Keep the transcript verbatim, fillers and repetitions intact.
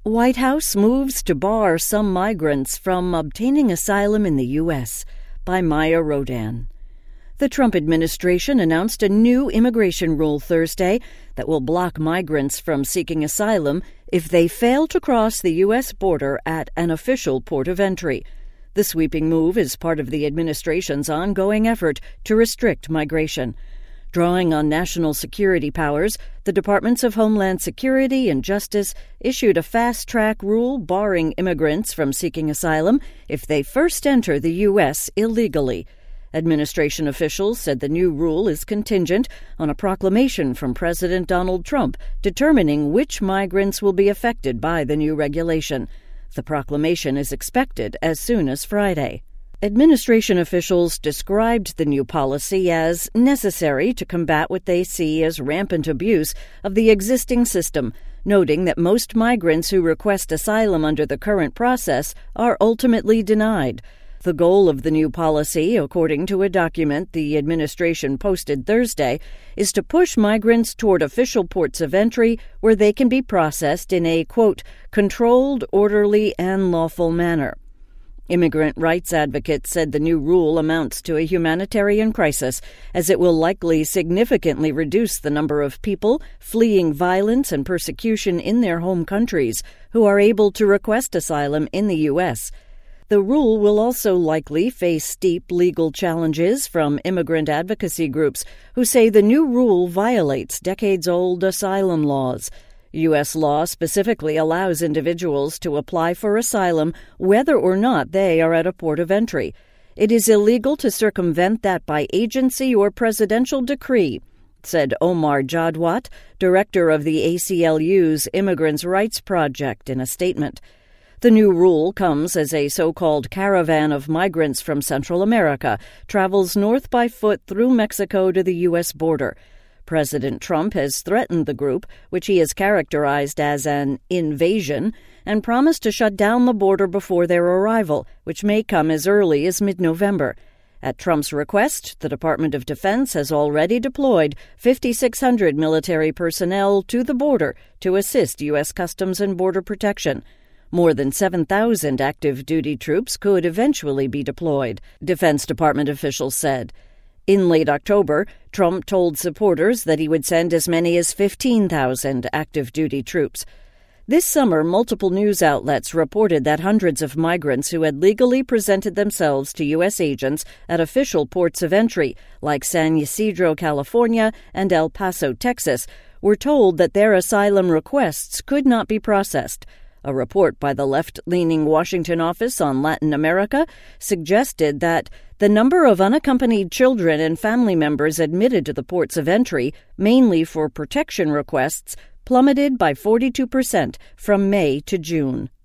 White House moves to bar some migrants from obtaining asylum in the U S by Maya Rodan. The Trump administration announced a new immigration rule Thursday that will block migrants from seeking asylum if they fail to cross the U S border at an official port of entry. The sweeping move is part of the administration's ongoing effort to restrict migration. Drawing on national security powers, the Departments of Homeland Security and Justice issued a fast-track rule barring immigrants from seeking asylum if they first enter the U S illegally. Administration officials said the new rule is contingent on a proclamation from President Donald Trump determining which migrants will be affected by the new regulation. The proclamation is expected as soon as Friday. Administration officials described the new policy as necessary to combat what they see as rampant abuse of the existing system, noting that most migrants who request asylum under the current process are ultimately denied. The goal of the new policy, according to a document the administration posted Thursday, is to push migrants toward official ports of entry where they can be processed in a, quote, controlled, orderly, and lawful manner. Immigrant rights advocates said the new rule amounts to a humanitarian crisis, as it will likely significantly reduce the number of people fleeing violence and persecution in their home countries who are able to request asylum in the U S. The rule will also likely face steep legal challenges from immigrant advocacy groups who say the new rule violates decades-old asylum laws. U S law specifically allows individuals to apply for asylum whether or not they are at a port of entry. It is illegal to circumvent that by agency or presidential decree, said Omar Jadwat, director of the A C L U's Immigrants' Rights Project, in a statement. The new rule comes as a so-called caravan of migrants from Central America travels north by foot through Mexico to the U S border. President Trump has threatened the group, which he has characterized as an invasion, and promised to shut down the border before their arrival, which may come as early as mid-November. At Trump's request, the Department of Defense has already deployed fifty-six hundred military personnel to the border to assist U S Customs and Border Protection. More than seven thousand active duty troops could eventually be deployed, Defense Department officials said. In late October, Trump told supporters that he would send as many as fifteen thousand active duty troops. This summer, multiple news outlets reported that hundreds of migrants who had legally presented themselves to U S agents at official ports of entry, like San Ysidro, California, and El Paso, Texas, were told that their asylum requests could not be processed. A report by the left-leaning Washington Office on Latin America suggested that the number of unaccompanied children and family members admitted to the ports of entry, mainly for protection requests, plummeted by forty-two percent from May to June.